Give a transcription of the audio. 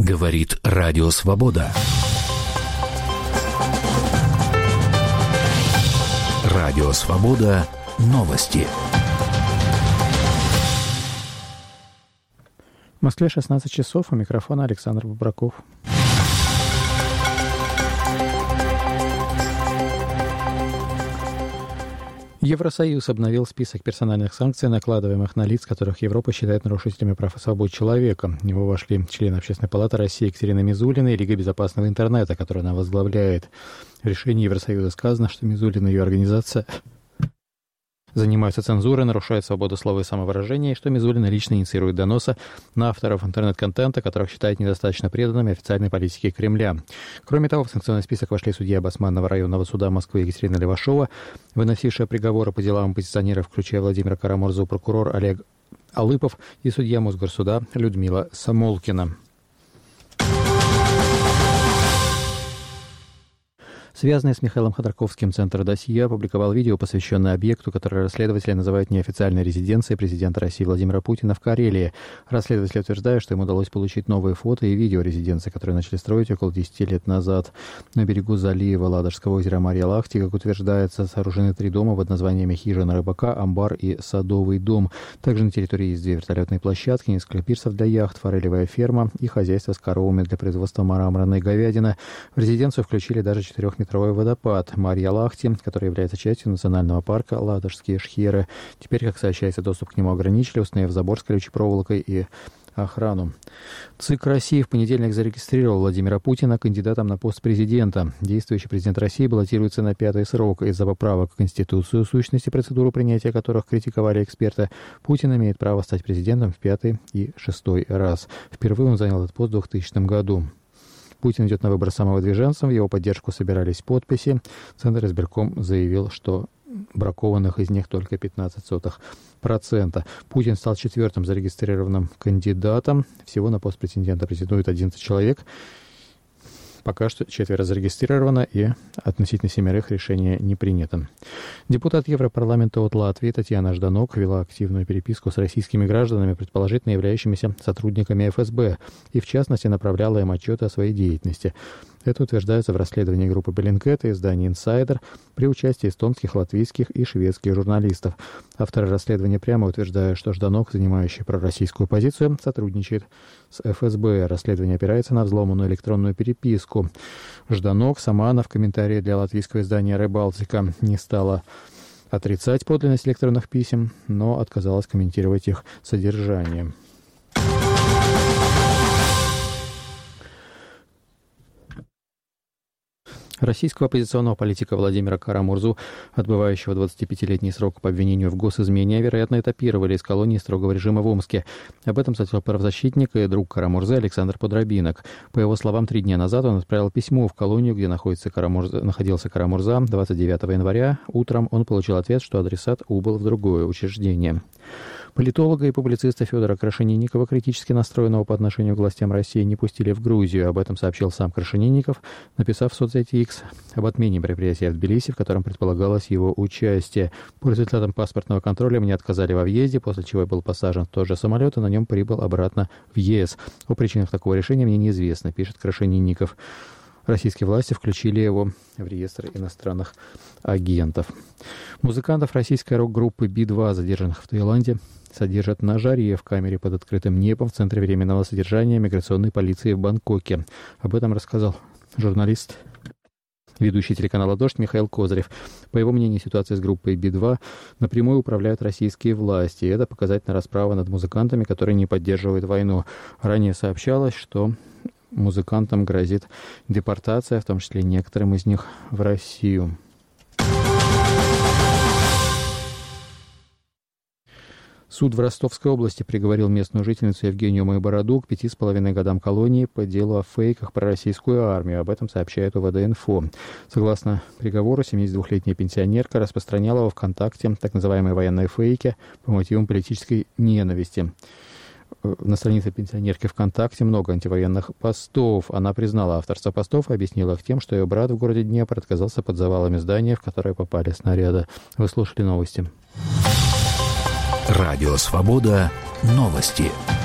Говорит Радио Свобода. Радио Свобода. Новости. В Москве 16 часов. У микрофона Александр Бобраков. Евросоюз обновил список персональных санкций, накладываемых на лиц, которых Европа считает нарушителями прав и свобод человека. В него вошли член Общественной палаты России Екатерина Мизулина и Лига безопасного интернета, которую она возглавляет. В решении Евросоюза сказано, что Мизулина и ее организация занимаются цензурой, нарушают свободу слова и самовыражения, и что Мизулина лично инициирует доносы на авторов интернет-контента, которых считает недостаточно преданными официальной политике Кремля. Кроме того, в санкционный список вошли судья Басманного районного суда Москвы Екатерина Левашова, выносившая приговоры по делам оппозиционеров, включая Владимира Карамурзу, прокурор Олег Алыпов и судья Мосгорсуда Людмила Самолкина. Связанный с Михаилом Ходорковским Центр «Досье» опубликовал видео, посвященное объекту, который расследователи называют неофициальной резиденцией президента России Владимира Путина в Карелии. Расследователи утверждают, что им удалось получить новые фото и видео резиденции, которые начали строить около 10 лет назад. На берегу залива Ладожского озера Марья-Лахти, как утверждается, сооружены 3 дома под названиями «Хижина рыбака», «Амбар» и «Садовый дом». Также на территории есть 2 вертолетные площадки, несколько пирсов для яхт, форелевая ферма и хозяйство с коровами для производства мраморной говядины. В резиденцию включили даже 4-метровый водопад Марья-Лахти, который является частью национального парка Ладожские шхеры. Теперь, как сообщается, доступ к нему ограничили, установив забор с колючей проволокой и охрану. ЦИК России в понедельник зарегистрировал Владимира Путина кандидатом на пост президента. Действующий президент России баллотируется на 5-й срок. Из-за поправок в Конституцию, сущности процедуру принятия которых критиковали эксперты, Путин имеет право стать президентом в 5-й и 6-й раз. Впервые он занял этот пост в 2000 году. Путин идет на выборы самовыдвиженцем, в его поддержку собирались подписи. Центр избирком заявил, что бракованных из них только 0,15%. Путин стал 4-м зарегистрированным кандидатом. Всего на пост претендента претендует 11 человек. Пока что 4 зарегистрировано, и относительно 7 решение не принято. Депутат Европарламента от Латвии Татьяна Жданок вела активную переписку с российскими гражданами, предположительно являющимися сотрудниками ФСБ, и в частности направляла им отчеты о своей деятельности. Это утверждается в расследовании группы Bellingcat и издания «Инсайдер» при участии эстонских, латвийских и шведских журналистов. Авторы расследования прямо утверждают, что Жданок, занимающий пророссийскую позицию, сотрудничает с ФСБ. Расследование опирается на взломанную электронную переписку. Жданок сама в комментарии для латвийского издания «Рыбалтика» не стала отрицать подлинность электронных писем, но отказалась комментировать их содержание. Российского оппозиционного политика Владимира Карамурзу, отбывающего 25-летний срок по обвинению в госизмене, вероятно, этапировали из колонии строгого режима в Омске. Об этом сообщил правозащитник и друг Карамурзы Александр Подробинок. По его словам, 3 дня назад он отправил письмо в колонию, где находился Карамурза. 29 января утром он получил ответ, что адресат убыл в другое учреждение. Политолога и публициста Федора Крашенинникова, критически настроенного по отношению к властям России, не пустили в Грузию. Об этом сообщил сам Крашенинников, написав в соцсети X об отмене мероприятия в Тбилиси, в котором предполагалось его участие. По результатам паспортного контроля мне отказали во въезде, после чего я был посажен в тот же самолет и на нем прибыл обратно в ЕС. О причинах такого решения мне неизвестно, пишет Крашенинников. Российские власти включили его в реестр иностранных агентов. Музыкантов российской рок-группы Би-2, задержанных в Таиланде, содержат на жаре в камере под открытым небом в Центре временного содержания миграционной полиции в Бангкоке. Об этом рассказал журналист, ведущий телеканала «Дождь» Михаил Козырев. По его мнению, ситуация с группой Би-2 напрямую управляют российские власти. И это показательная расправа над музыкантами, которые не поддерживают войну. Ранее сообщалось, что музыкантам грозит депортация, в том числе некоторым из них в Россию. Суд в Ростовской области приговорил местную жительницу Евгению Майбороду к 5,5 годам колонии по делу о фейках про российскую армию. Об этом сообщает УВД-Инфо. Согласно приговору, 72-летняя пенсионерка распространяла во ВКонтакте так называемые военные фейки по мотивам политической ненависти. На странице пенсионерки ВКонтакте много антивоенных постов. Она признала авторство постов и объяснила их тем, что ее брат в городе Днепр отказался под завалами здания, в которое попали снаряды. Вы слушали новости. Радио «Свобода». Новости.